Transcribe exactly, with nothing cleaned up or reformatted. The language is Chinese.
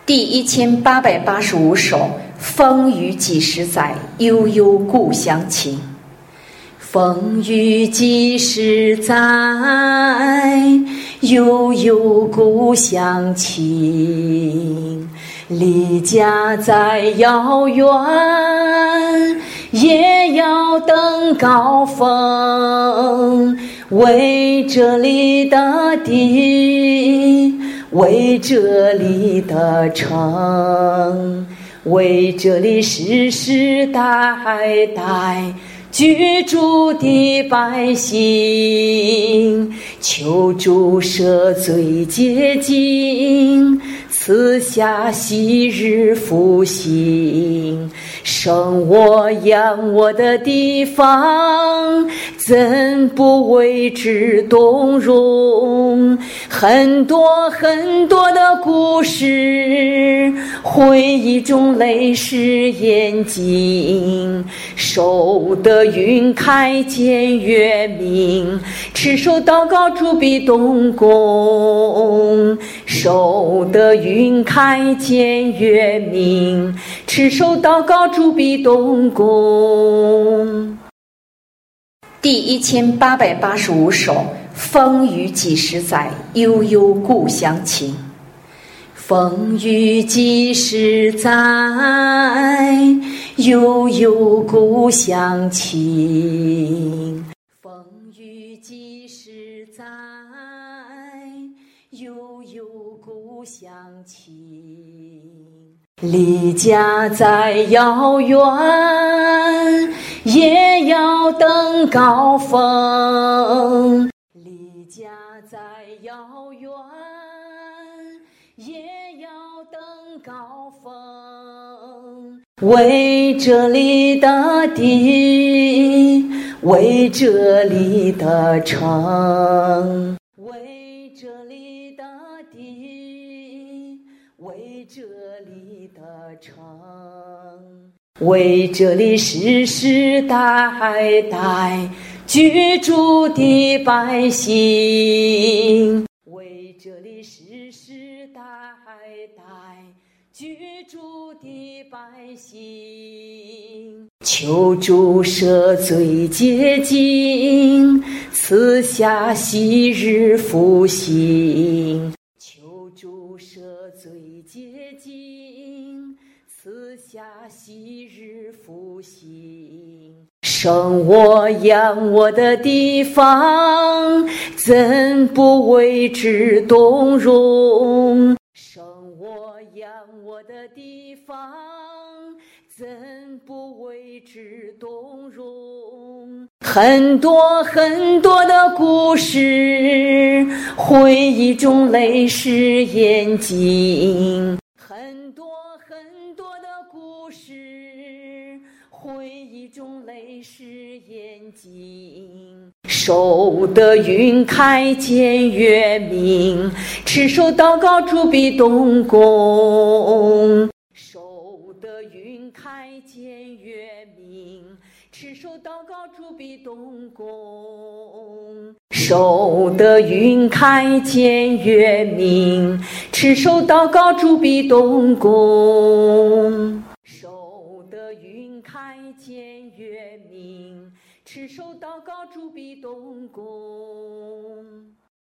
第一千八百八十五首，风雨几时载，悠悠故乡情。风雨几时载，悠悠故乡情。离家再遥远，也要登高峰。为这里的地，为这里的城，为这里世世代代居住的百姓，求主赦罪洁净，赐下昔日复兴。生我养我的地方，怎不为之动容？很多很多的故事，回忆中泪湿眼睛。守得云开见月明，持守祷告主必动工。守得云开见月明，持守祷告主必动工。第一千八百八十五首，风雨几时载，悠悠故乡情。风雨几时载，悠悠故乡情。风雨几时载，悠悠故乡情。离家再遥远，也要登高峰。离家再遥远，也要登高峰。为这里的地，为这里的城，为这里的地，为这里的城，为这里世世代代居住的百姓，为这里世世代代居住的百姓，求主赦罪洁净，赐下昔日复兴。求主赦罪洁净，赐下昔日复兴。生我养我的地方，怎不为之动容？生我养我的地方，怎不为之动容？很多很多的故事，回忆中泪湿眼睛。很多很多的故事，回忆中泪湿眼睛。守得云开见月明，持守祷告主必动工。守得云开见月明，持守祷告主必动工。守得云开见月明，持守祷告主必动工。守得云开见月明，持守祷告主必动工。